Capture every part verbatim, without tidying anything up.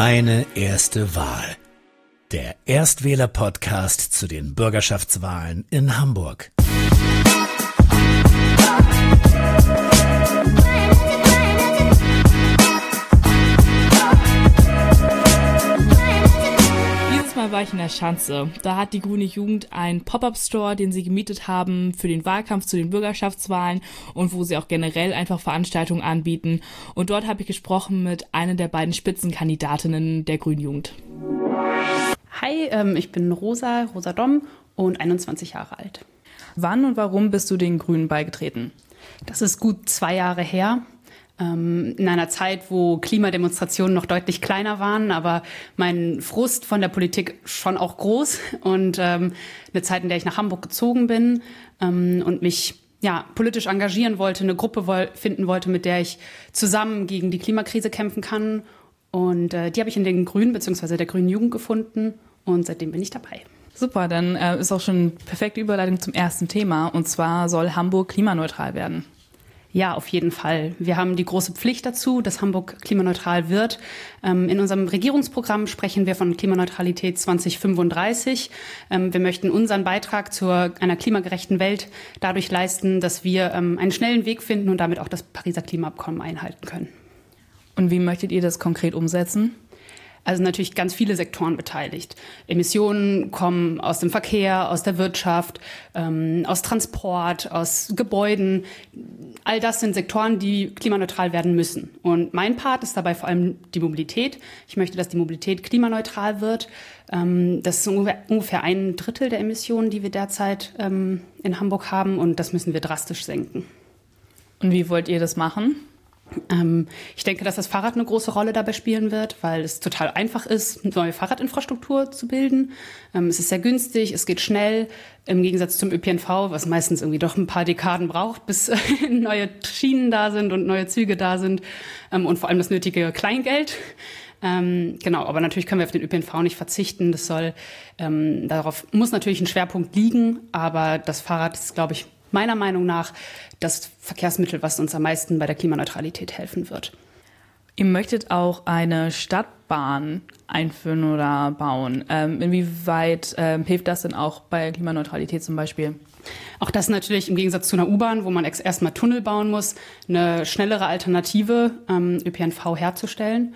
Meine erste Wahl. Der Erstwähler-Podcast zu den Bürgerschaftswahlen in Hamburg. Dieses Mal war ich in der Schanze. Da hat die Grüne Jugend einen Pop-up-Store, den sie gemietet haben für den Wahlkampf zu den Bürgerschaftswahlen und wo sie auch generell einfach Veranstaltungen anbieten. Und dort habe ich gesprochen mit einer der beiden Spitzenkandidatinnen der Grünen Jugend. Hi, ähm, ich bin Rosa, Rosa Domm und einundzwanzig Jahre alt. Wann und warum bist du den Grünen beigetreten? Das ist gut zwei Jahre her. Ähm, in einer Zeit, wo Klimademonstrationen noch deutlich kleiner waren, aber mein Frust von der Politik schon auch groß. Und ähm, eine Zeit, in der ich nach Hamburg gezogen bin ähm, und mich ja, politisch engagieren wollte, eine Gruppe woll- finden wollte, mit der ich zusammen gegen die Klimakrise kämpfen kann. Und äh, die habe ich in den Grünen bzw. der Grünen Jugend gefunden und seitdem bin ich dabei. Super, dann äh, ist auch schon eine perfekte Überleitung zum ersten Thema. Und zwar soll Hamburg klimaneutral werden. Ja, auf jeden Fall. Wir haben die große Pflicht dazu, dass Hamburg klimaneutral wird. Ähm, in unserem Regierungsprogramm sprechen wir von Klimaneutralität zwanzig fünfunddreißig. Ähm, wir möchten unseren Beitrag zu einer klimagerechten Welt dadurch leisten, dass wir ähm, einen schnellen Weg finden und damit auch das Pariser Klimaabkommen einhalten können. Und wie möchtet ihr das konkret umsetzen? Also natürlich ganz viele Sektoren beteiligt. Emissionen kommen aus dem Verkehr, aus der Wirtschaft, ähm, aus Transport, aus Gebäuden. All das sind Sektoren, die klimaneutral werden müssen. Und mein Part ist dabei vor allem die Mobilität. Ich möchte, dass die Mobilität klimaneutral wird. Ähm, das ist ungefähr, ungefähr ein Drittel der Emissionen, die wir derzeit ähm, in Hamburg haben. Und das müssen wir drastisch senken. Und wie wollt ihr das machen? Ähm, ich denke, dass das Fahrrad eine große Rolle dabei spielen wird, weil es total einfach ist, eine neue Fahrradinfrastruktur zu bilden. Ähm, es ist sehr günstig, es geht schnell, im Gegensatz zum Ö P N V, was meistens irgendwie doch ein paar Dekaden braucht, bis neue Schienen da sind und neue Züge da sind ähm, und vor allem das nötige Kleingeld. Ähm, genau, aber natürlich können wir auf den Ö P N V nicht verzichten. Das soll, ähm, darauf muss natürlich ein Schwerpunkt liegen, aber das Fahrrad ist, glaube ich, meiner Meinung nach das Verkehrsmittel, was uns am meisten bei der Klimaneutralität helfen wird. Ihr möchtet auch eine Stadtbahn einführen oder bauen. Ähm, inwieweit ähm, hilft das denn auch bei Klimaneutralität zum Beispiel? Auch das natürlich im Gegensatz zu einer U-Bahn, wo man ex- erstmal Tunnel bauen muss, eine schnellere Alternative, ähm, Ö P N V herzustellen.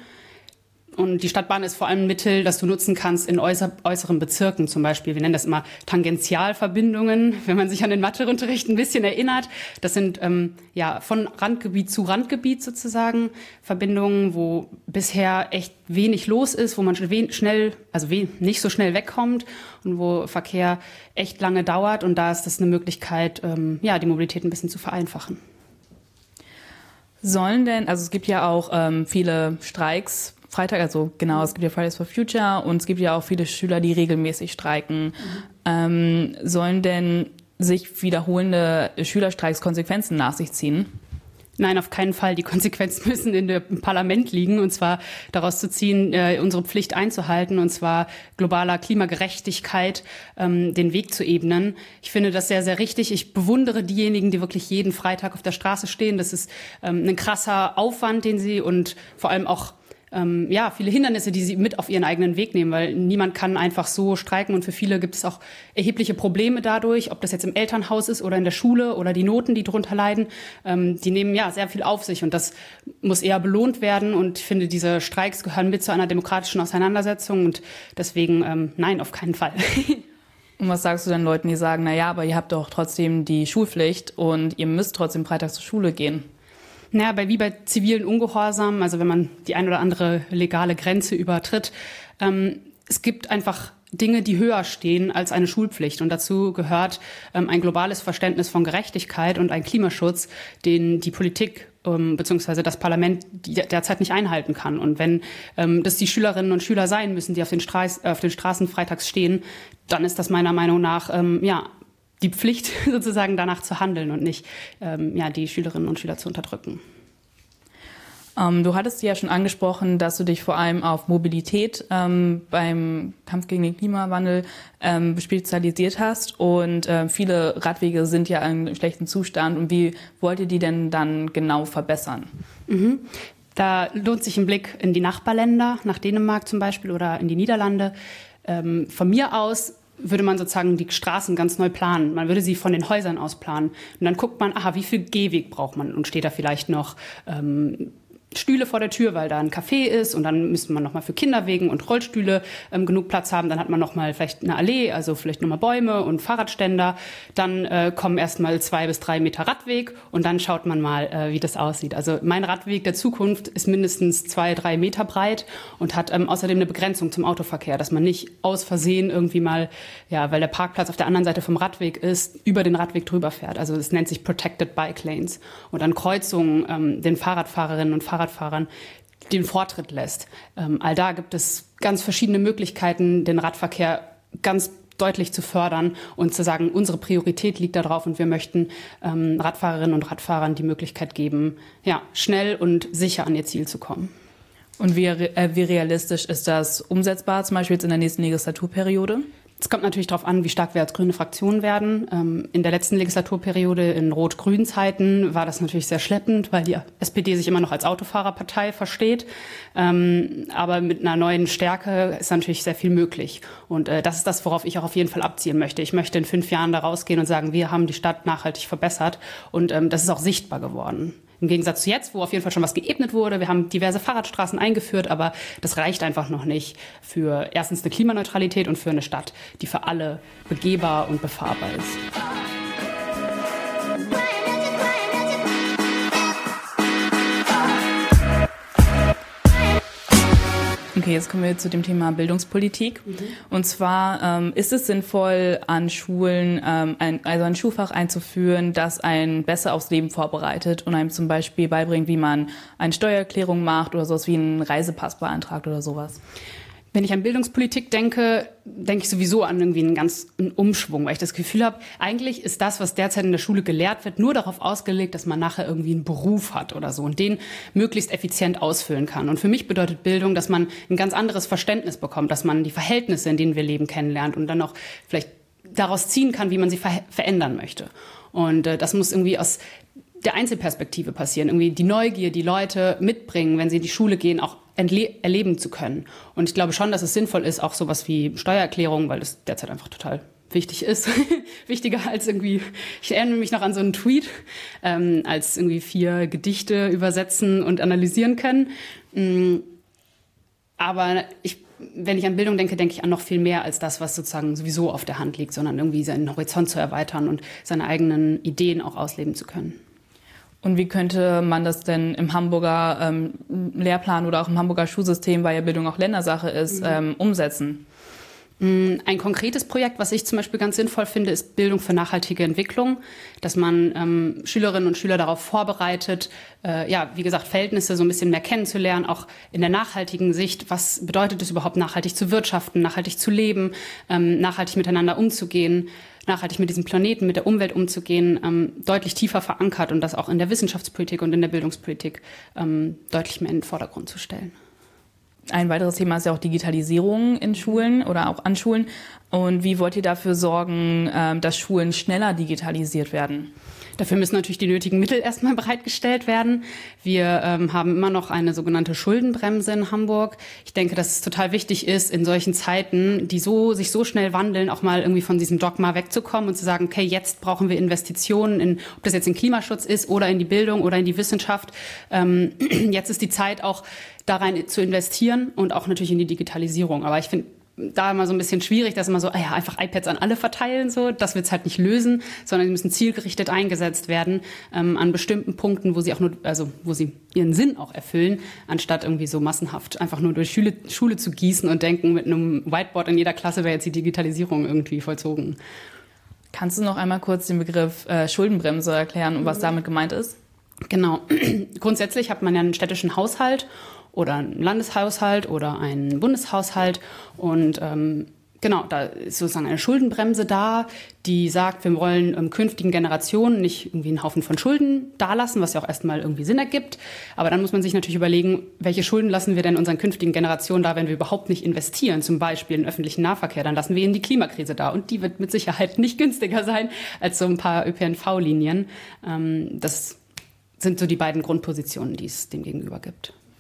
Und die Stadtbahn ist vor allem ein Mittel, das du nutzen kannst in äußer, äußeren Bezirken zum Beispiel. Wir nennen das immer Tangentialverbindungen, wenn man sich an den Matheunterricht ein bisschen erinnert. Das sind ähm, ja von Randgebiet zu Randgebiet sozusagen Verbindungen, wo bisher echt wenig los ist, wo man schnell, also nicht so schnell wegkommt und wo Verkehr echt lange dauert. Und da ist das eine Möglichkeit, ähm, ja, die Mobilität ein bisschen zu vereinfachen. Sollen denn, also es gibt ja auch ähm, viele Streiks, Freitag, also genau, es gibt ja Fridays for Future und es gibt ja auch viele Schüler, die regelmäßig streiken. Mhm. Ähm, sollen denn sich wiederholende Schülerstreiks Konsequenzen nach sich ziehen? Nein, auf keinen Fall. Die Konsequenzen müssen in der, im Parlament liegen, und zwar daraus zu ziehen, äh, unsere Pflicht einzuhalten, und zwar globaler Klimagerechtigkeit ähm, den Weg zu ebnen. Ich finde das sehr, sehr richtig. Ich bewundere diejenigen, die wirklich jeden Freitag auf der Straße stehen. Das ist ähm, ein krasser Aufwand, den sie und vor allem auch Ähm, ja, viele Hindernisse, die sie mit auf ihren eigenen Weg nehmen, weil niemand kann einfach so streiken und für viele gibt es auch erhebliche Probleme dadurch, ob das jetzt im Elternhaus ist oder in der Schule oder die Noten, die darunter leiden. Ähm, die nehmen ja sehr viel auf sich und das muss eher belohnt werden, und ich finde, diese Streiks gehören mit zu einer demokratischen Auseinandersetzung, und deswegen ähm, nein, auf keinen Fall. Und was sagst du dann Leuten, die sagen, na ja, aber ihr habt doch trotzdem die Schulpflicht und ihr müsst trotzdem freitags zur Schule gehen? Naja, bei, wie bei zivilen Ungehorsam, also wenn man die ein oder andere legale Grenze übertritt, ähm, es gibt einfach Dinge, die höher stehen als eine Schulpflicht. Und dazu gehört ähm, ein globales Verständnis von Gerechtigkeit und ein Klimaschutz, den die Politik ähm, bzw. das Parlament derzeit nicht einhalten kann. Und wenn ähm, das die Schülerinnen und Schüler sein müssen, die auf den, Straß, äh, auf den Straßen freitags stehen, dann ist das meiner Meinung nach ähm, ja die Pflicht, sozusagen danach zu handeln und nicht ähm, ja, die Schülerinnen und Schüler zu unterdrücken. Ähm, du hattest ja schon angesprochen, dass du dich vor allem auf Mobilität ähm, beim Kampf gegen den Klimawandel ähm, spezialisiert hast. Und äh, viele Radwege sind ja in schlechtem Zustand. Und wie wollt ihr die denn dann genau verbessern? Mhm. Da lohnt sich ein Blick in die Nachbarländer, nach Dänemark zum Beispiel oder in die Niederlande. Ähm, von mir aus würde man sozusagen die Straßen ganz neu planen. Man würde sie von den Häusern aus planen. Und dann guckt man, aha, wie viel Gehweg braucht man? Und steht da vielleicht noch ähm, Stühle vor der Tür, weil da ein Café ist, und dann müsste man nochmal für Kinderwegen und Rollstühle ähm, genug Platz haben. Dann hat man nochmal vielleicht eine Allee, also vielleicht nochmal Bäume und Fahrradständer. Dann äh, kommen erstmal zwei bis drei Meter Radweg und dann schaut man mal, äh, wie das aussieht. Also mein Radweg der Zukunft ist mindestens zwei, drei Meter breit und hat ähm, außerdem eine Begrenzung zum Autoverkehr, dass man nicht aus Versehen irgendwie mal, ja, weil der Parkplatz auf der anderen Seite vom Radweg ist, über den Radweg drüber fährt. Also das nennt sich Protected Bike Lanes. Und an Kreuzungen ähm, den Fahrradfahrerinnen und Fahrradfahrern den Vortritt lässt. Ähm, all da gibt es ganz verschiedene Möglichkeiten, den Radverkehr ganz deutlich zu fördern und zu sagen, unsere Priorität liegt darauf und wir möchten ähm, Radfahrerinnen und Radfahrern die Möglichkeit geben, ja, schnell und sicher an ihr Ziel zu kommen. Und wie, äh, wie realistisch ist das umsetzbar, zum Beispiel jetzt in der nächsten Legislaturperiode? Es kommt natürlich darauf an, wie stark wir als grüne Fraktion werden. In der letzten Legislaturperiode in rot-grünen Zeiten war das natürlich sehr schleppend, weil die S P D sich immer noch als Autofahrerpartei versteht. Aber mit einer neuen Stärke ist natürlich sehr viel möglich. Und das ist das, worauf ich auch auf jeden Fall abzielen möchte. Ich möchte in fünf Jahren da rausgehen und sagen, wir haben die Stadt nachhaltig verbessert. Und das ist auch sichtbar geworden. Im Gegensatz zu jetzt, wo auf jeden Fall schon was geebnet wurde. Wir haben diverse Fahrradstraßen eingeführt, aber das reicht einfach noch nicht für erstens eine Klimaneutralität und für eine Stadt, die für alle begehbar und befahrbar ist. Okay, jetzt kommen wir zu dem Thema Bildungspolitik. Mhm. Und zwar ähm, ist es sinnvoll, an Schulen ähm, ein, also ein Schulfach einzuführen, das einen besser aufs Leben vorbereitet und einem zum Beispiel beibringt, wie man eine Steuererklärung macht oder sowas wie einen Reisepass beantragt oder sowas. Wenn ich an Bildungspolitik denke, denke ich sowieso an irgendwie einen ganz einen Umschwung, weil ich das Gefühl habe, eigentlich ist das, was derzeit in der Schule gelehrt wird, nur darauf ausgelegt, dass man nachher irgendwie einen Beruf hat oder so und den möglichst effizient ausfüllen kann. Und für mich bedeutet Bildung, dass man ein ganz anderes Verständnis bekommt, dass man die Verhältnisse, in denen wir leben, kennenlernt und dann auch vielleicht daraus ziehen kann, wie man sie ver- verändern möchte. Und äh, das muss irgendwie aus der Einzelperspektive passieren, irgendwie die Neugier, die Leute mitbringen, wenn sie in die Schule gehen, auch entle- erleben zu können. Und ich glaube schon, dass es sinnvoll ist, auch sowas wie Steuererklärung, weil das derzeit einfach total wichtig ist. Wichtiger als irgendwie, ich erinnere mich noch an so einen Tweet, ähm, als irgendwie vier Gedichte übersetzen und analysieren können. Aber ich wenn ich an Bildung denke, denke ich an noch viel mehr als das, was sozusagen sowieso auf der Hand liegt, sondern irgendwie seinen Horizont zu erweitern und seine eigenen Ideen auch ausleben zu können. Und wie könnte man das denn im Hamburger ähm, Lehrplan oder auch im Hamburger Schulsystem, weil ja Bildung auch Ländersache ist, mhm. ähm, umsetzen? Ein konkretes Projekt, was ich zum Beispiel ganz sinnvoll finde, ist Bildung für nachhaltige Entwicklung, dass man ähm, Schülerinnen und Schüler darauf vorbereitet, äh, ja, wie gesagt, Verhältnisse so ein bisschen mehr kennenzulernen, auch in der nachhaltigen Sicht. Was bedeutet es überhaupt, nachhaltig zu wirtschaften, nachhaltig zu leben, ähm, nachhaltig miteinander umzugehen, nachhaltig mit diesem Planeten, mit der Umwelt umzugehen, ähm, deutlich tiefer verankert und das auch in der Wissenschaftspolitik und in der Bildungspolitik ähm, deutlich mehr in den Vordergrund zu stellen. Ein weiteres Thema ist ja auch Digitalisierung in Schulen oder auch an Schulen. Und wie wollt ihr dafür sorgen, dass Schulen schneller digitalisiert werden? Dafür müssen natürlich die nötigen Mittel erstmal bereitgestellt werden. Wir ähm, haben immer noch eine sogenannte Schuldenbremse in Hamburg. Ich denke, dass es total wichtig ist, in solchen Zeiten, die so sich so schnell wandeln, auch mal irgendwie von diesem Dogma wegzukommen und zu sagen, okay, jetzt brauchen wir Investitionen, in, ob das jetzt in Klimaschutz ist oder in die Bildung oder in die Wissenschaft. Ähm, jetzt ist die Zeit auch da rein zu investieren und auch natürlich in die Digitalisierung. Aber ich finde da immer so ein bisschen schwierig, dass immer so, ah ja, einfach iPads an alle verteilen, so, das wird's halt nicht lösen, sondern die müssen zielgerichtet eingesetzt werden ähm, an bestimmten Punkten, wo sie auch nur, also wo sie ihren Sinn auch erfüllen, anstatt irgendwie so massenhaft einfach nur durch Schule, Schule zu gießen und denken, mit einem Whiteboard in jeder Klasse wäre jetzt die Digitalisierung irgendwie vollzogen. Kannst du noch einmal kurz den Begriff äh, Schuldenbremse erklären und was damit gemeint ist? Genau. Grundsätzlich hat man ja einen städtischen Haushalt oder einen Landeshaushalt oder einen Bundeshaushalt. Und ähm, genau, da ist sozusagen eine Schuldenbremse da, die sagt, wir wollen ähm, künftigen Generationen nicht irgendwie einen Haufen von Schulden dalassen, was ja auch erstmal irgendwie Sinn ergibt. Aber dann muss man sich natürlich überlegen, welche Schulden lassen wir denn unseren künftigen Generationen da, wenn wir überhaupt nicht investieren, zum Beispiel in öffentlichen Nahverkehr. Dann lassen wir ihnen die Klimakrise da. Und die wird mit Sicherheit nicht günstiger sein als so ein paar Ö P N V-Linien. Ähm, das sind so die beiden Grundpositionen, die es dem gegenüber gibt.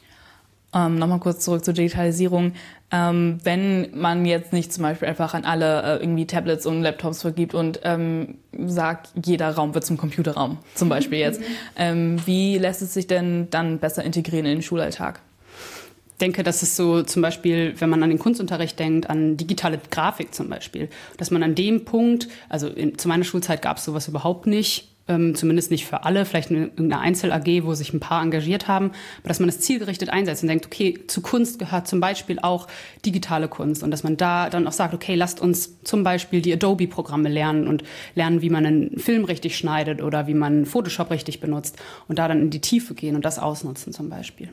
Ähm, Nochmal kurz zurück zur Digitalisierung. Ähm, wenn man jetzt nicht zum Beispiel einfach an alle äh, irgendwie Tablets und Laptops vergibt und ähm, sagt, jeder Raum wird zum Computerraum, zum Beispiel jetzt, ähm, wie lässt es sich denn dann besser integrieren in den Schulalltag? Ich denke, das ist so zum Beispiel, wenn man an den Kunstunterricht denkt, an digitale Grafik zum Beispiel, dass man an dem Punkt, also in, zu meiner Schulzeit gab es sowas überhaupt nicht, ähm, zumindest nicht für alle, vielleicht eine, irgendeine Einzel-A G, wo sich ein paar engagiert haben, aber dass man das zielgerichtet einsetzt und denkt, okay, zu Kunst gehört zum Beispiel auch digitale Kunst und dass man da dann auch sagt, okay, lasst uns zum Beispiel die Adobe-Programme lernen und lernen, wie man einen Film richtig schneidet oder wie man Photoshop richtig benutzt und da dann in die Tiefe gehen und das ausnutzen zum Beispiel.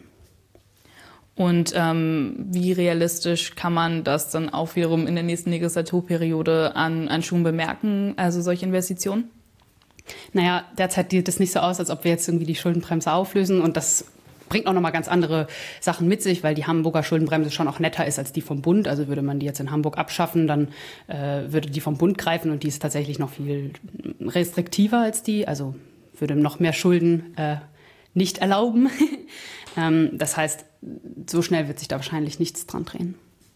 Und ähm, wie realistisch kann man das dann auch wiederum in der nächsten Legislaturperiode an, an Schulen bemerken, also solche Investitionen? Naja, derzeit sieht es nicht so aus, als ob wir jetzt irgendwie die Schuldenbremse auflösen und das bringt auch nochmal ganz andere Sachen mit sich, weil die Hamburger Schuldenbremse schon auch netter ist als die vom Bund. Also würde man die jetzt in Hamburg abschaffen, dann äh, würde die vom Bund greifen und die ist tatsächlich noch viel restriktiver als die, also würde noch mehr Schulden äh, nicht erlauben. ähm, das heißt, so schnell wird sich da wahrscheinlich nichts dran drehen.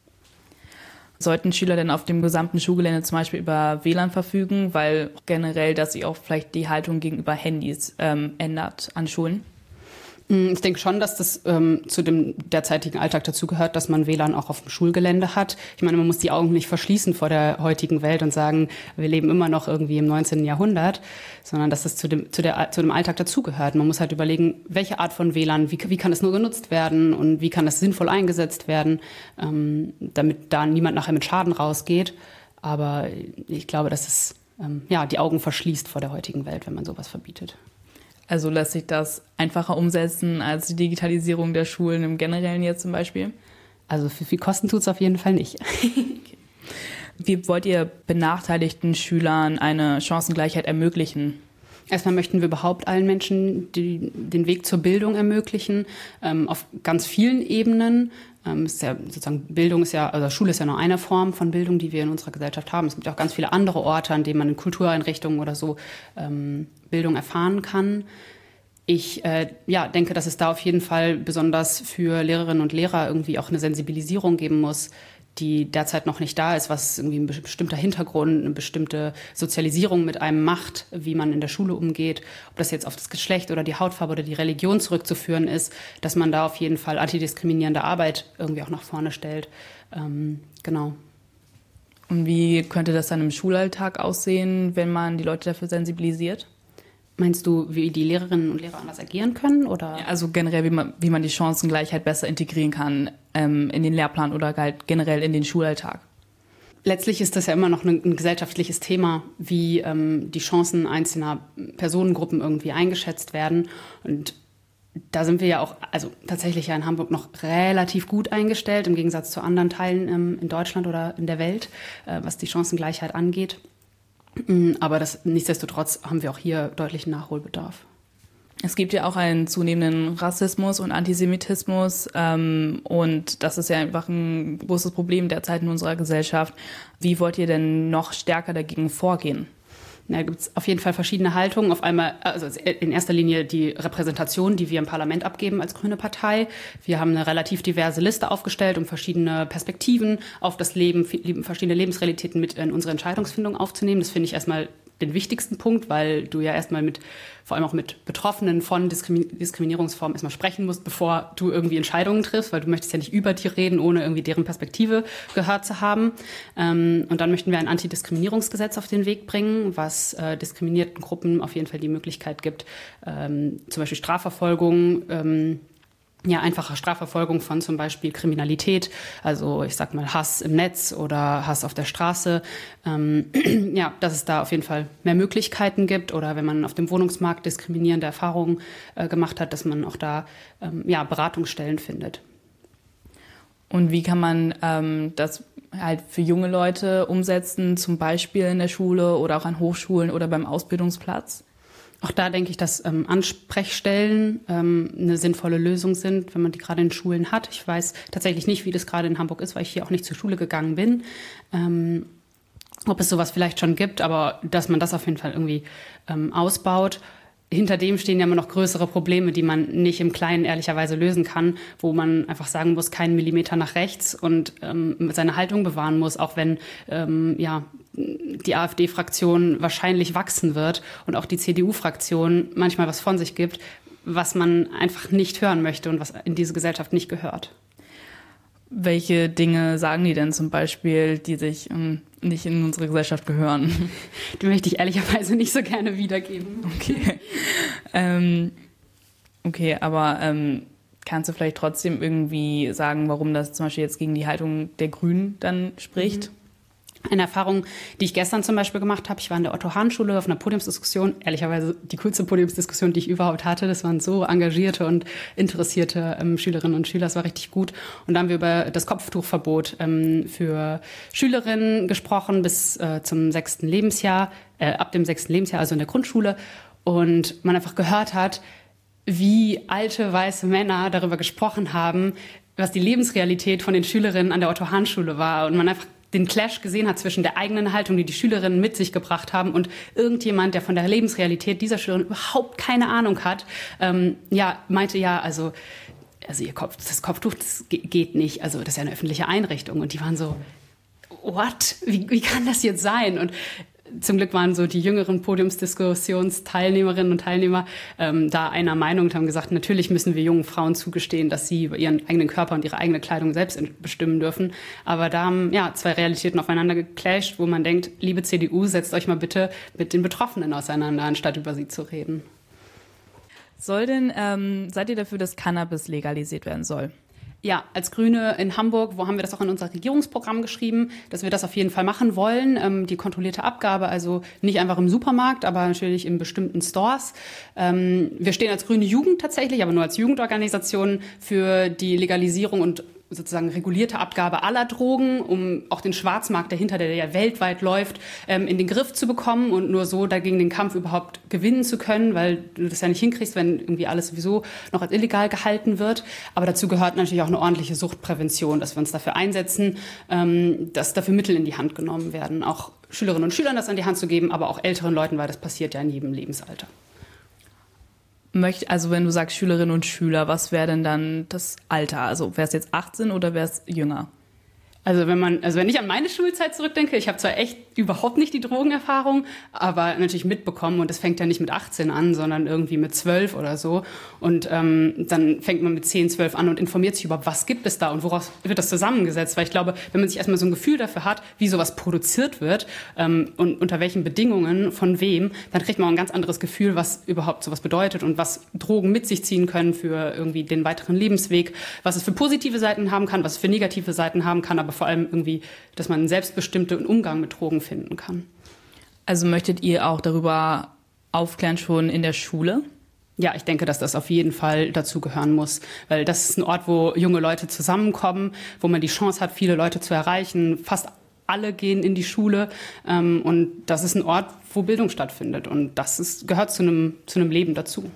Sollten Schüler denn auf dem gesamten Schulgelände zum Beispiel über W L A N verfügen, weil generell, dass sich auch vielleicht die Haltung gegenüber Handys ähm, ändert an Schulen? Ich denke schon, dass das ähm, zu dem derzeitigen Alltag dazugehört, dass man W L A N auch auf dem Schulgelände hat. Ich meine, man muss die Augen nicht verschließen vor der heutigen Welt und sagen, wir leben immer noch irgendwie im neunzehnten Jahrhundert, sondern dass das zu dem, zu der, zu dem Alltag dazugehört. Man muss halt überlegen, welche Art von W L A N, wie, wie kann es nur genutzt werden und wie kann das sinnvoll eingesetzt werden, ähm, damit da niemand nachher mit Schaden rausgeht. Aber ich glaube, dass es ähm, ja, die Augen verschließt vor der heutigen Welt, wenn man sowas verbietet. Also lässt sich das einfacher umsetzen als die Digitalisierung der Schulen im Generellen jetzt zum Beispiel? Also für viel Kosten tut es auf jeden Fall nicht. Okay. Wie wollt ihr benachteiligten Schülern eine Chancengleichheit ermöglichen? Erstmal möchten wir überhaupt allen Menschen die, den Weg zur Bildung ermöglichen, ähm, auf ganz vielen Ebenen. Ähm, ist ja, sozusagen Bildung ist ja, also Schule ist ja nur eine Form von Bildung, die wir in unserer Gesellschaft haben. Es gibt ja auch ganz viele andere Orte, an denen man in Kultureinrichtungen oder so ähm, Bildung erfahren kann. Ich äh, ja, denke, dass es da auf jeden Fall besonders für Lehrerinnen und Lehrer irgendwie auch eine Sensibilisierung geben muss, die derzeit noch nicht da ist, was irgendwie ein bestimmter Hintergrund, eine bestimmte Sozialisierung mit einem macht, wie man in der Schule umgeht, ob das jetzt auf das Geschlecht oder die Hautfarbe oder die Religion zurückzuführen ist, dass man da auf jeden Fall antidiskriminierende Arbeit irgendwie auch nach vorne stellt. Ähm, genau. Und wie könnte das dann im Schulalltag aussehen, wenn man die Leute dafür sensibilisiert? Meinst du, wie die Lehrerinnen und Lehrer anders agieren können? Oder? Ja, also generell, wie man, wie man die Chancengleichheit besser integrieren kann ähm, in den Lehrplan oder halt generell in den Schulalltag. Letztlich ist das ja immer noch ein, ein gesellschaftliches Thema, wie ähm, die Chancen einzelner Personengruppen irgendwie eingeschätzt werden. Und da sind wir ja auch, also tatsächlich ja in Hamburg noch relativ gut eingestellt, im Gegensatz zu anderen Teilen ähm, in Deutschland oder in der Welt, äh, was die Chancengleichheit angeht. Aber das, nichtsdestotrotz haben wir auch hier deutlichen Nachholbedarf. Es gibt ja auch einen zunehmenden Rassismus und Antisemitismus ähm, und das ist ja einfach ein großes Problem derzeit in unserer Gesellschaft. Wie wollt ihr denn noch stärker dagegen vorgehen? Da gibt es auf jeden Fall verschiedene Haltungen. Auf einmal, also in erster Linie die Repräsentation, die wir im Parlament abgeben als Grüne Partei. Wir haben eine relativ diverse Liste aufgestellt, um verschiedene Perspektiven auf das Leben, verschiedene Lebensrealitäten mit in unsere Entscheidungsfindung aufzunehmen. Das finde ich erstmal den wichtigsten Punkt, weil du ja erstmal mit, vor allem auch mit Betroffenen von Diskrimi- Diskriminierungsformen erstmal sprechen musst, bevor du irgendwie Entscheidungen triffst, weil du möchtest ja nicht über die reden, ohne irgendwie deren Perspektive gehört zu haben. Ähm, und dann möchten wir ein Antidiskriminierungsgesetz auf den Weg bringen, was äh, diskriminierten Gruppen auf jeden Fall die Möglichkeit gibt, ähm, zum Beispiel Strafverfolgung, ähm, ja, einfache Strafverfolgung von zum Beispiel Kriminalität, also ich sag mal Hass im Netz oder Hass auf der Straße, ähm, ja, dass es da auf jeden Fall mehr Möglichkeiten gibt oder wenn man auf dem Wohnungsmarkt diskriminierende Erfahrungen äh, gemacht hat, dass man auch da ähm, ja, Beratungsstellen findet. Und wie kann man ähm, das halt für junge Leute umsetzen, zum Beispiel in der Schule oder auch an Hochschulen oder beim Ausbildungsplatz? Auch da denke ich, dass ähm, Ansprechstellen ähm, eine sinnvolle Lösung sind, wenn man die gerade in Schulen hat. Ich weiß tatsächlich nicht, wie das gerade in Hamburg ist, weil ich hier auch nicht zur Schule gegangen bin. Ähm, ob es sowas vielleicht schon gibt, aber dass man das auf jeden Fall irgendwie ähm, ausbaut. hinter dem stehen ja immer noch größere Probleme, die man nicht im Kleinen ehrlicherweise lösen kann, wo man einfach sagen muss, keinen Millimeter nach rechts und ähm, seine Haltung bewahren muss, auch wenn ähm, ja, die AfD-Fraktion wahrscheinlich wachsen wird und auch die C D U-Fraktion manchmal was von sich gibt, was man einfach nicht hören möchte und was in diese Gesellschaft nicht gehört. Welche Dinge sagen die denn zum Beispiel, die sich ähm, nicht in unsere Gesellschaft gehören? Die möchte ich ehrlicherweise nicht so gerne wiedergeben. Okay, ähm, okay, aber ähm, kannst du vielleicht trotzdem irgendwie sagen, warum das zum Beispiel jetzt gegen die Haltung der Grünen dann spricht? Mhm. Eine Erfahrung, die ich gestern zum Beispiel gemacht habe, ich war in der Otto-Hahn-Schule auf einer Podiumsdiskussion, ehrlicherweise die coolste Podiumsdiskussion, die ich überhaupt hatte. Das waren so engagierte und interessierte ähm, Schülerinnen und Schüler, das war richtig gut. Und da haben wir über das Kopftuchverbot ähm, für Schülerinnen gesprochen bis äh, zum sechsten Lebensjahr, äh, ab dem sechsten Lebensjahr, also in der Grundschule. Und man einfach gehört hat, wie alte weiße Männer darüber gesprochen haben, was die Lebensrealität von den Schülerinnen an der Otto-Hahn-Schule war. Und man einfach den Clash gesehen hat zwischen der eigenen Haltung, die die Schülerinnen mit sich gebracht haben, und irgendjemand, der von der Lebensrealität dieser Schülerin überhaupt keine Ahnung hat, ähm, ja, meinte ja, also, also ihr Kopf, das Kopftuch, das geht nicht, also das ist ja eine öffentliche Einrichtung. Und die waren so, what? Wie, wie kann das jetzt sein? Und zum Glück waren so die jüngeren Podiumsdiskussionsteilnehmerinnen und Teilnehmer ähm, da einer Meinung und haben gesagt, natürlich müssen wir jungen Frauen zugestehen, dass sie über ihren eigenen Körper und ihre eigene Kleidung selbst bestimmen dürfen. Aber da haben ja zwei Realitäten aufeinander geclasht, wo man denkt, liebe C D U, setzt euch mal bitte mit den Betroffenen auseinander, anstatt über sie zu reden. Soll denn, ähm, seid ihr dafür, dass Cannabis legalisiert werden soll? Ja, als Grüne in Hamburg, wo haben wir das auch in unser Regierungsprogramm geschrieben, dass wir das auf jeden Fall machen wollen. Ähm, die kontrollierte Abgabe, also nicht einfach im Supermarkt, aber natürlich in bestimmten Stores. Ähm, wir stehen als Grüne Jugend tatsächlich, aber nur als Jugendorganisation für die Legalisierung und sozusagen regulierte Abgabe aller Drogen, um auch den Schwarzmarkt dahinter, der ja weltweit läuft, ähm, in den Griff zu bekommen und nur so dagegen den Kampf überhaupt gewinnen zu können, weil du das ja nicht hinkriegst, wenn irgendwie alles sowieso noch als illegal gehalten wird. Aber dazu gehört natürlich auch eine ordentliche Suchtprävention, dass wir uns dafür einsetzen, ähm, dass dafür Mittel in die Hand genommen werden, auch Schülerinnen und Schülern das an die Hand zu geben, aber auch älteren Leuten, weil das passiert ja in jedem Lebensalter. Möcht, also wenn du sagst Schülerinnen und Schüler, was wäre denn dann das Alter? Also wäre es jetzt achtzehn oder wäre es jünger? Also wenn man, also wenn ich an meine Schulzeit zurückdenke, ich habe zwar echt überhaupt nicht die Drogenerfahrung, aber natürlich mitbekommen, und das fängt ja nicht mit achtzehn an, sondern irgendwie mit zwölf oder so. Und ähm, dann fängt man mit zehn, zwölf an und informiert sich über, was gibt es da und woraus wird das zusammengesetzt. Weil ich glaube, wenn man sich erstmal so ein Gefühl dafür hat, wie sowas produziert wird ähm, und unter welchen Bedingungen, von wem, dann kriegt man auch ein ganz anderes Gefühl, was überhaupt sowas bedeutet und was Drogen mit sich ziehen können für irgendwie den weiteren Lebensweg, was es für positive Seiten haben kann, was es für negative Seiten haben kann, aber vor allem irgendwie, dass man einen selbstbestimmten Umgang mit Drogen finden kann. Also möchtet ihr auch darüber aufklären schon in der Schule? Ja, ich denke, dass das auf jeden Fall dazu gehören muss, weil das ist ein Ort, wo junge Leute zusammenkommen, wo man die Chance hat, viele Leute zu erreichen. Fast alle gehen in die Schule ähm, und das ist ein Ort, wo Bildung stattfindet und das ist, gehört zu einem, zu einem Leben dazu.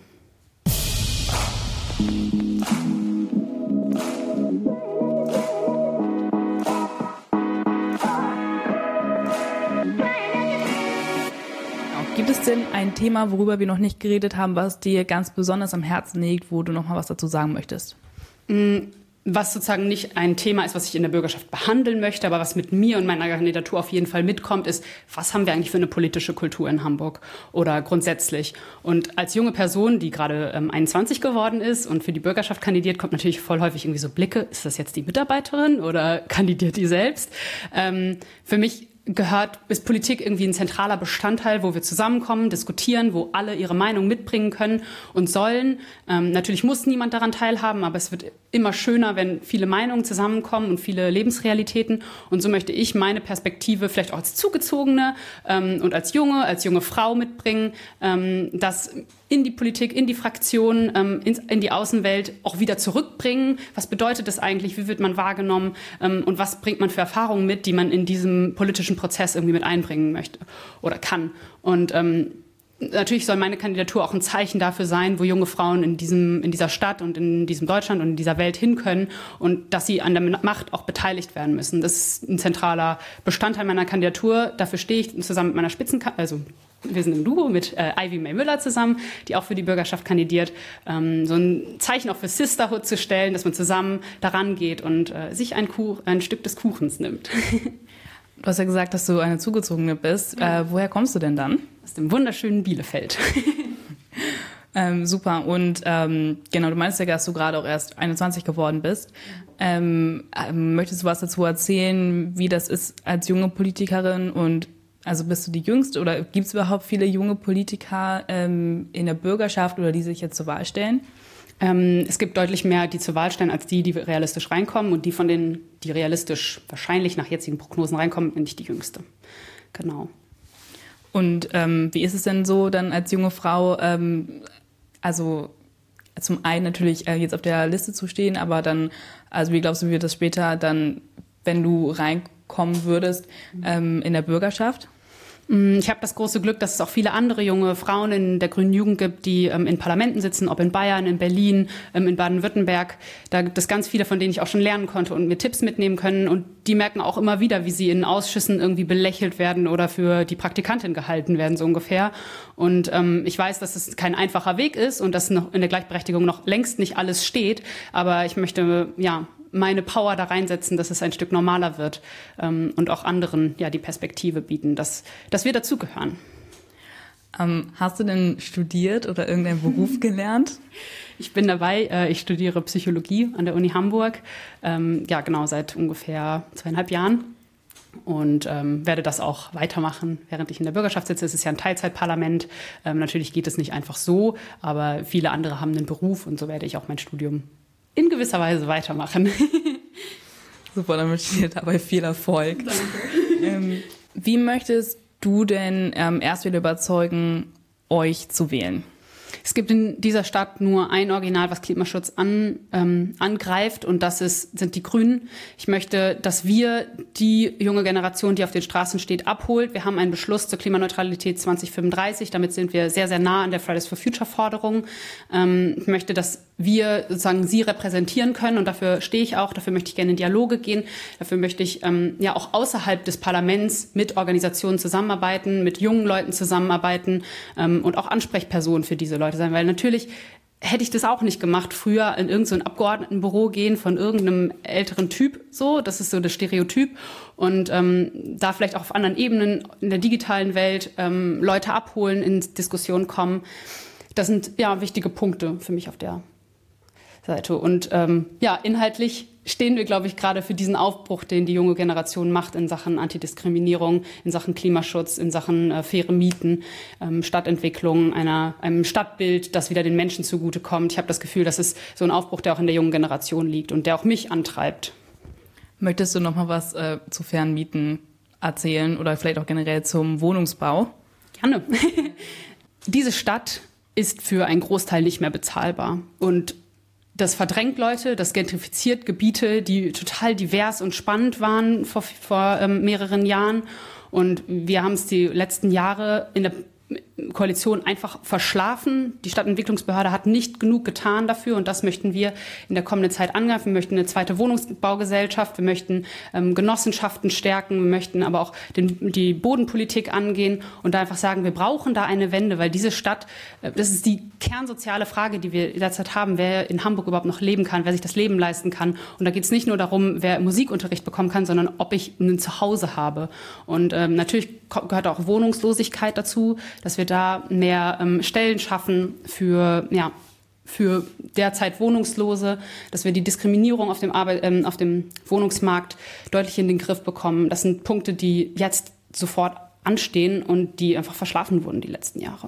Gibt es denn ein Thema, worüber wir noch nicht geredet haben, was dir ganz besonders am Herzen liegt, wo du noch mal was dazu sagen möchtest? Was sozusagen nicht ein Thema ist, was ich in der Bürgerschaft behandeln möchte, aber was mit mir und meiner Kandidatur auf jeden Fall mitkommt, ist, was haben wir eigentlich für eine politische Kultur in Hamburg oder grundsätzlich? Und als junge Person, die gerade ähm, einundzwanzig geworden ist und für die Bürgerschaft kandidiert, kommt natürlich voll häufig irgendwie so Blicke, ist das jetzt die Mitarbeiterin oder kandidiert die selbst? Ähm, für mich gehört, ist Politik irgendwie ein zentraler Bestandteil, wo wir zusammenkommen, diskutieren, wo alle ihre Meinung mitbringen können und sollen. Ähm, natürlich muss niemand daran teilhaben, aber es wird immer schöner, wenn viele Meinungen zusammenkommen und viele Lebensrealitäten. Und so möchte ich meine Perspektive vielleicht auch als Zugezogene ähm, und als Junge, als junge Frau mitbringen, ähm, das in die Politik, in die Fraktion, ähm, in, in die Außenwelt auch wieder zurückbringen. Was bedeutet das eigentlich? Wie wird man wahrgenommen? Ähm, und was bringt man für Erfahrungen mit, die man in diesem politischen Prozess irgendwie mit einbringen möchte oder kann? Und ähm, natürlich soll meine Kandidatur auch ein Zeichen dafür sein, wo junge Frauen in diesem, in dieser Stadt und in diesem Deutschland und in dieser Welt hin können und dass sie an der Macht auch beteiligt werden müssen. Das ist ein zentraler Bestandteil meiner Kandidatur. Dafür stehe ich zusammen mit meiner Spitzen, also wir sind im Duo mit äh, Ivy May Müller zusammen, die auch für die Bürgerschaft kandidiert, ähm, so ein Zeichen auch für Sisterhood zu stellen, dass man zusammen daran geht und äh, sich ein, Kuch, ein Stück des Kuchens nimmt. Du hast ja gesagt, dass du eine Zugezogene bist. Ja. Äh, woher kommst du denn dann? Aus dem wunderschönen Bielefeld. ähm, super. Und ähm, genau, du meinst ja, dass du gerade auch erst einundzwanzig geworden bist. Ähm, ähm, möchtest du was dazu erzählen, wie das ist als junge Politikerin? Und also bist du die Jüngste oder gibt es überhaupt viele junge Politiker ähm, in der Bürgerschaft oder die sich jetzt zur Wahl stellen? Ähm, es gibt deutlich mehr, die zur Wahl stellen, als die, die realistisch reinkommen. Und die von denen, die realistisch wahrscheinlich nach jetzigen Prognosen reinkommen, bin ich die Jüngste. Genau. Und ähm, wie ist es denn so dann als junge Frau, ähm, also zum einen natürlich äh, jetzt auf der Liste zu stehen, aber dann, also wie glaubst du, wie wird das später dann, wenn du reinkommen würdest, ähm, in der Bürgerschaft? Ich habe das große Glück, dass es auch viele andere junge Frauen in der Grünen Jugend gibt, die ähm, in Parlamenten sitzen, ob in Bayern, in Berlin, ähm, in Baden-Württemberg. Da gibt es ganz viele, von denen ich auch schon lernen konnte und mir Tipps mitnehmen können. Und die merken auch immer wieder, wie sie in Ausschüssen irgendwie belächelt werden oder für die Praktikantin gehalten werden, so ungefähr. Und ähm, ich weiß, dass es kein einfacher Weg ist und dass noch in der Gleichberechtigung noch längst nicht alles steht. Aber ich möchte, ja, meine Power da reinsetzen, dass es ein Stück normaler wird ähm, und auch anderen ja die Perspektive bieten, dass, dass wir dazugehören. Ähm, hast du denn studiert oder irgendeinen Beruf gelernt? Ich bin dabei, äh, ich studiere Psychologie an der Uni Hamburg, ähm, ja genau, seit ungefähr zweieinhalb Jahren und ähm, werde das auch weitermachen, während ich in der Bürgerschaft sitze. Es ist ja ein Teilzeitparlament, ähm, natürlich geht es nicht einfach so, aber viele andere haben einen Beruf und so werde ich auch mein Studium in gewisser Weise weitermachen. Super, dann wünsche ich dir dabei viel Erfolg. Danke. Ähm, wie möchtest du denn ähm, erst wieder überzeugen, euch zu wählen? Es gibt in dieser Stadt nur ein Original, was Klimaschutz an, ähm, angreift, und das ist, sind die Grünen. Ich möchte, dass wir die junge Generation, die auf den Straßen steht, abholt. Wir haben einen Beschluss zur Klimaneutralität zwanzig fünfunddreißig. Damit sind wir sehr, sehr nah an der Fridays for Future Forderung. Ähm, ich möchte, dass wir sozusagen sie repräsentieren können, und dafür stehe ich auch. Dafür möchte ich gerne in Dialoge gehen. Dafür möchte ich ähm, ja auch außerhalb des Parlaments mit Organisationen zusammenarbeiten, mit jungen Leuten zusammenarbeiten ähm, und auch Ansprechpersonen für diese Leute sein, weil natürlich hätte ich das auch nicht gemacht, früher in irgendein so Abgeordnetenbüro gehen von irgendeinem älteren Typ, so, das ist so das Stereotyp, und ähm, da vielleicht auch auf anderen Ebenen in der digitalen Welt ähm, Leute abholen, in Diskussionen kommen. Das sind ja wichtige Punkte für mich auf der Seite. Und ähm, ja, inhaltlich stehen wir, glaube ich, gerade für diesen Aufbruch, den die junge Generation macht in Sachen Antidiskriminierung, in Sachen Klimaschutz, in Sachen äh, faire Mieten, ähm, Stadtentwicklung, einer, einem Stadtbild, das wieder den Menschen zugutekommt. Ich habe das Gefühl, das ist so ein Aufbruch, der auch in der jungen Generation liegt und der auch mich antreibt. Möchtest du noch mal was äh, zu fairen Mieten erzählen oder vielleicht auch generell zum Wohnungsbau? Gerne. Diese Stadt ist für einen Großteil nicht mehr bezahlbar, und das verdrängt Leute, das gentrifiziert Gebiete, die total divers und spannend waren vor, vor ähm, mehreren Jahren. Und wir haben es die letzten Jahre in der Koalition einfach verschlafen. Die Stadtentwicklungsbehörde hat nicht genug getan dafür, und das möchten wir in der kommenden Zeit angreifen. Wir möchten eine zweite Wohnungsbaugesellschaft, wir möchten ähm, Genossenschaften stärken, wir möchten aber auch den, die Bodenpolitik angehen und da einfach sagen, wir brauchen da eine Wende, weil diese Stadt, äh, das ist die kernsoziale Frage, die wir derzeit haben, wer in Hamburg überhaupt noch leben kann, wer sich das Leben leisten kann. Und da geht es nicht nur darum, wer Musikunterricht bekommen kann, sondern ob ich ein Zuhause habe. Und ähm, natürlich gehört auch Wohnungslosigkeit dazu, dass wir da mehr ähm, Stellen schaffen für, ja, für derzeit Wohnungslose, dass wir die Diskriminierung auf dem, Arbeit, ähm, auf dem Wohnungsmarkt deutlich in den Griff bekommen. Das sind Punkte, die jetzt sofort anstehen und die einfach verschlafen wurden die letzten Jahre.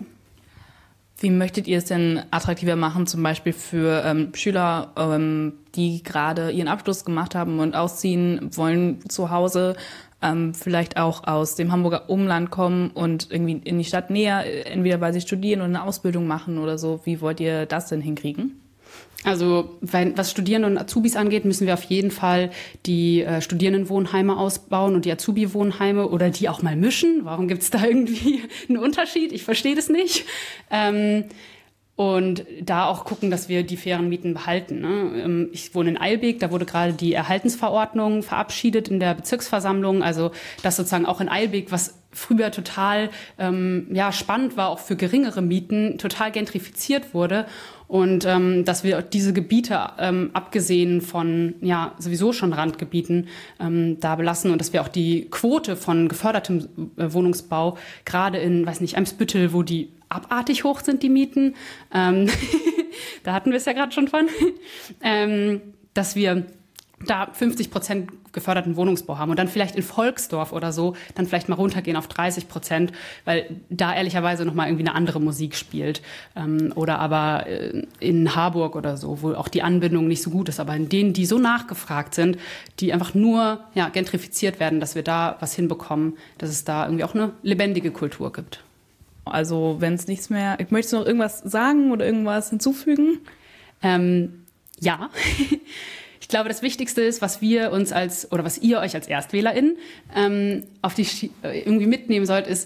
Wie möchtet ihr es denn attraktiver machen, zum Beispiel für ähm, Schüler, ähm, die gerade ihren Abschluss gemacht haben und ausziehen wollen zu Hause, ähm, vielleicht auch aus dem Hamburger Umland kommen und irgendwie in die Stadt näher, entweder weil sie studieren oder eine Ausbildung machen oder so? Wie wollt ihr das denn hinkriegen? Also wenn, was Studierende und Azubis angeht, müssen wir auf jeden Fall die äh, Studierendenwohnheime ausbauen und die Azubi-Wohnheime oder die auch mal mischen. Warum gibt es da irgendwie einen Unterschied? Ich verstehe das nicht. Ähm, und da auch gucken, dass wir die fairen Mieten behalten. Ne? Ich wohne in Eilbek, da wurde gerade die Erhaltensverordnung verabschiedet in der Bezirksversammlung, also dass sozusagen auch in Eilbek, was früher total ähm, ja, spannend war, auch für geringere Mieten, total gentrifiziert wurde. Und ähm, dass wir diese Gebiete, ähm, abgesehen von ja sowieso schon Randgebieten, ähm, da belassen und dass wir auch die Quote von gefördertem äh, Wohnungsbau, gerade in, weiß nicht, Eimsbüttel, wo die abartig hoch sind, die Mieten, ähm, da hatten wir es ja gerade schon von, ähm, dass wir da fünfzig Prozent geförderten Wohnungsbau haben und dann vielleicht in Volksdorf oder so dann vielleicht mal runtergehen auf dreißig Prozent, weil da ehrlicherweise nochmal irgendwie eine andere Musik spielt. Ähm, oder aber äh, in Harburg oder so, wo auch die Anbindung nicht so gut ist, aber in denen, die so nachgefragt sind, die einfach nur ja, gentrifiziert werden, dass wir da was hinbekommen, dass es da irgendwie auch eine lebendige Kultur gibt. Also wenn es nichts mehr, möchtest du noch irgendwas sagen oder irgendwas hinzufügen? Ähm, ja. Ich glaube, das Wichtigste ist, was wir uns als, oder was ihr euch als ErstwählerInnen ähm, auf die irgendwie mitnehmen sollt, ist,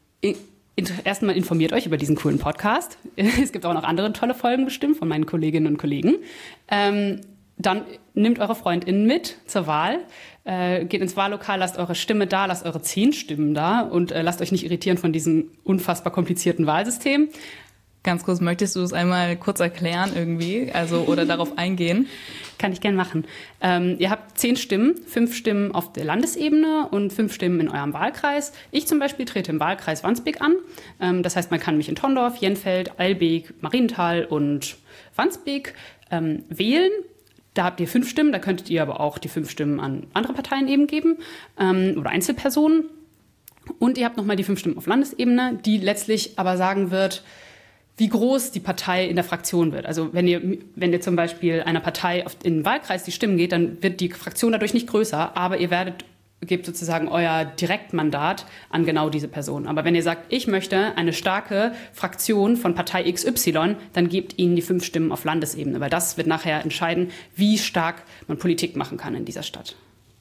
erstmal informiert euch über diesen coolen Podcast. Es gibt auch noch andere tolle Folgen bestimmt von meinen Kolleginnen und Kollegen. Ähm, dann nehmt eure FreundInnen mit zur Wahl, äh, geht ins Wahllokal, lasst eure Stimme da, lasst eure zehn Stimmen da und äh, lasst euch nicht irritieren von diesem unfassbar komplizierten Wahlsystem. Ganz kurz, möchtest du es einmal kurz erklären irgendwie, also oder darauf eingehen? Kann ich gern machen. Ähm, ihr habt zehn Stimmen, fünf Stimmen auf der Landesebene und fünf Stimmen in eurem Wahlkreis. Ich zum Beispiel trete im Wahlkreis Wandsbek an. Ähm, das heißt, man kann mich in Tondorf, Jenfeld, Eilbek, Marienthal und Wandsbek ähm, wählen. Da habt ihr fünf Stimmen, da könntet ihr aber auch die fünf Stimmen an andere Parteien eben geben ähm, oder Einzelpersonen. Und ihr habt nochmal die fünf Stimmen auf Landesebene, die letztlich aber sagen wird, wie groß die Partei in der Fraktion wird. Also wenn ihr, wenn ihr zum Beispiel einer Partei auf, in den Wahlkreis die Stimmen geht, dann wird die Fraktion dadurch nicht größer, aber ihr werdet, gebt sozusagen euer Direktmandat an genau diese Person. Aber wenn ihr sagt, ich möchte eine starke Fraktion von Partei X Y, dann gebt ihnen die fünf Stimmen auf Landesebene, weil das wird nachher entscheiden, wie stark man Politik machen kann in dieser Stadt.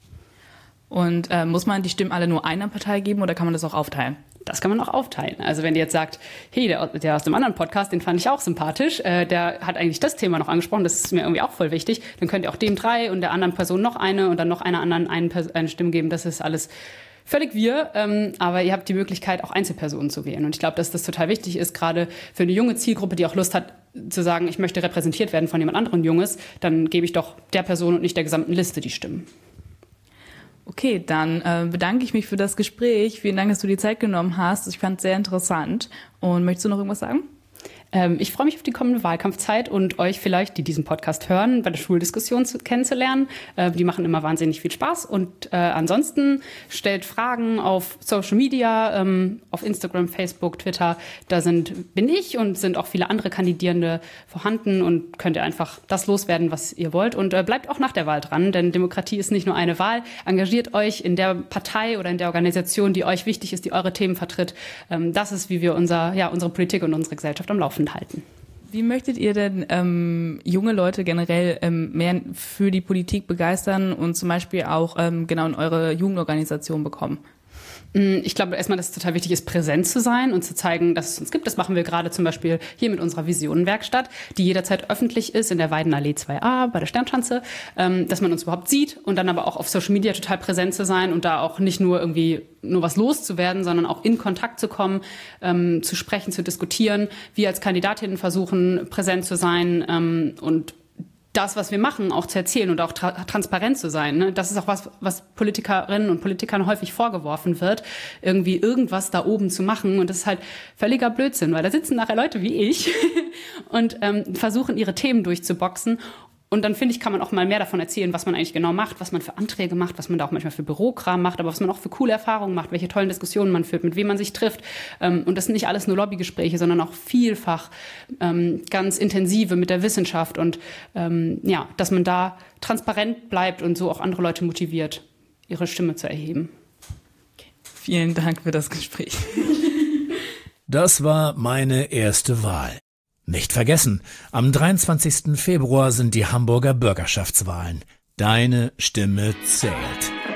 Und äh, muss man die Stimmen alle nur einer Partei geben oder kann man das auch aufteilen? Das kann man auch aufteilen. Also wenn ihr jetzt sagt, hey, der, der aus dem anderen Podcast, den fand ich auch sympathisch, äh, der hat eigentlich das Thema noch angesprochen, das ist mir irgendwie auch voll wichtig, dann könnt ihr auch dem drei und der anderen Person noch eine und dann noch einer anderen eine, eine Stimme geben. Das ist alles völlig wir, ähm, aber ihr habt die Möglichkeit, auch Einzelpersonen zu wählen. Und ich glaube, dass das total wichtig ist, gerade für eine junge Zielgruppe, die auch Lust hat, zu sagen, ich möchte repräsentiert werden von jemand anderem Junges, dann gebe ich doch der Person und nicht der gesamten Liste die Stimmen. Okay, dann äh, bedanke ich mich für das Gespräch. Vielen Dank, dass du die Zeit genommen hast. Ich fand es sehr interessant. Und möchtest du noch irgendwas sagen? Ähm, ich freue mich auf die kommende Wahlkampfzeit und euch vielleicht, die diesen Podcast hören, bei der Schuldiskussion zu, kennenzulernen. Äh, die machen immer wahnsinnig viel Spaß. Und äh, ansonsten stellt Fragen auf Social Media, ähm, auf Instagram, Facebook, Twitter. Da sind, bin ich und sind auch viele andere Kandidierende vorhanden und könnt ihr einfach das loswerden, was ihr wollt. Und äh, bleibt auch nach der Wahl dran, denn Demokratie ist nicht nur eine Wahl. Engagiert euch in der Partei oder in der Organisation, die euch wichtig ist, die eure Themen vertritt. Ähm, das ist, wie wir unser, ja, unsere Politik und unsere Gesellschaft am Laufen halten. Wie möchtet ihr denn ähm, junge Leute generell ähm, mehr für die Politik begeistern und zum Beispiel auch ähm, genau in eure Jugendorganisation bekommen? Ich glaube erstmal, dass es total wichtig ist, präsent zu sein und zu zeigen, dass es uns gibt. Das machen wir gerade zum Beispiel hier mit unserer Visionenwerkstatt, die jederzeit öffentlich ist in der Weidenallee zwei a bei der Sternschanze, dass man uns überhaupt sieht und dann aber auch auf Social Media total präsent zu sein und da auch nicht nur irgendwie nur was loszuwerden, sondern auch in Kontakt zu kommen, ähm, zu sprechen, zu diskutieren. Wir als Kandidatinnen versuchen, präsent zu sein ähm, und das, was wir machen, auch zu erzählen und auch tra- transparent zu sein. Ne? Das ist auch was, was Politikerinnen und Politikern häufig vorgeworfen wird, irgendwie irgendwas da oben zu machen. Und das ist halt völliger Blödsinn, weil da sitzen nachher Leute wie ich und ähm, versuchen, ihre Themen durchzuboxen. Und dann, finde ich, kann man auch mal mehr davon erzählen, was man eigentlich genau macht, was man für Anträge macht, was man da auch manchmal für Bürokram macht, aber was man auch für coole Erfahrungen macht, welche tollen Diskussionen man führt, mit wem man sich trifft. Und das sind nicht alles nur Lobbygespräche, sondern auch vielfach ganz intensive mit der Wissenschaft. Und ja, dass man da transparent bleibt und so auch andere Leute motiviert, ihre Stimme zu erheben. Okay. Vielen Dank für das Gespräch. Das war meine erste Wahl. Nicht vergessen, am dreiundzwanzigsten Februar sind die Hamburger Bürgerschaftswahlen. Deine Stimme zählt.